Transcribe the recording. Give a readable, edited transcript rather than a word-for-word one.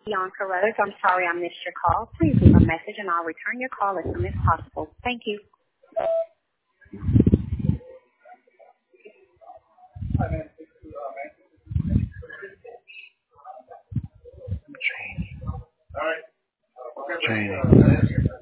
Beyond Carruthers. I'm sorry I missed your call. Please leave a message and I'll return your call as soon as possible. Thank you. Training.